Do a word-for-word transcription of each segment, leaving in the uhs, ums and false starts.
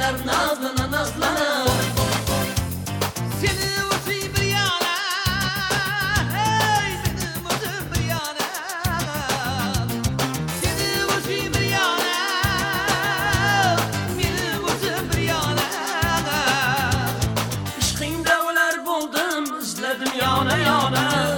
Kızlar nazlana nazlana seni uçuy bir yana, hey benim özüm bir yana, seni uçuy bir yana, benim özüm bir yana. İşkinde olar buldum, izledim yana yana.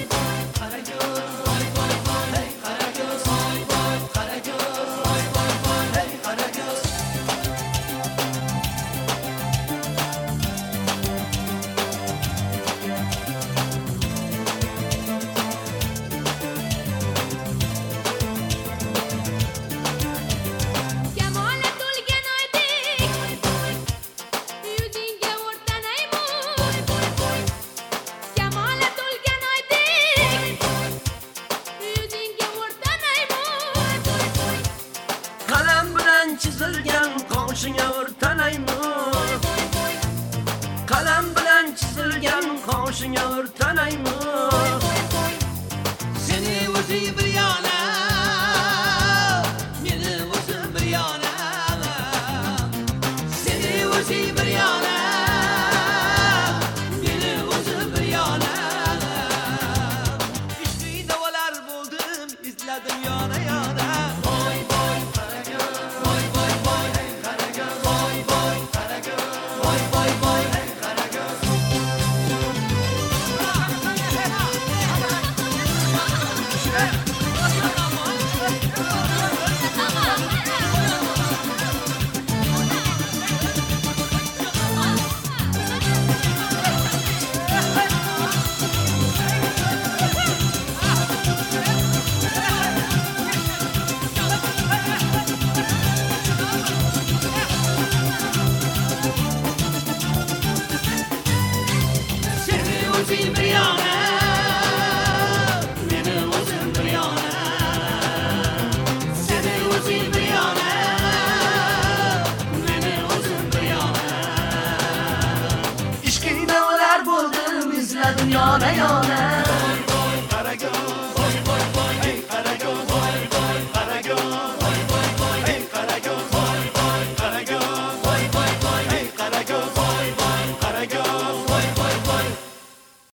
Çizilgen qo'shingga o'rtanaymi? Qalam bilan chizilgan qo'shingga o'rtanaymi? Seni o'zi bir yana, meni o'zi bir yana. Seni o'zi bir yana, meni o'zi bir yana. İşte davalar buldum, izledim yana yana. Voy voy Karagöz. Seni bir yana, benim özüm bir yana. Seni özüm bir yana, benim özüm bir yana. İşkinde olar buldum, izledim yana yana.